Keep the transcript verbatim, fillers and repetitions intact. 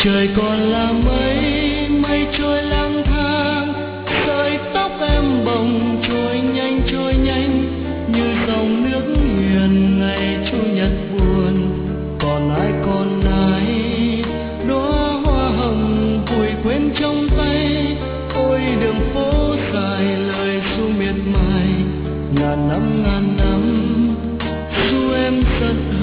Trời còn là mây, mây trôi lang thang, sợi tóc em bồng trôi nhanh trôi nhanh như dòng nước huyền ngày chủ nhật buồn. Còn ai còn ai đóa hoa hồng vùi quên trong tay. Ôi đường phố dài lời ru miệt mài, ngàn năm ngàn năm ru em rất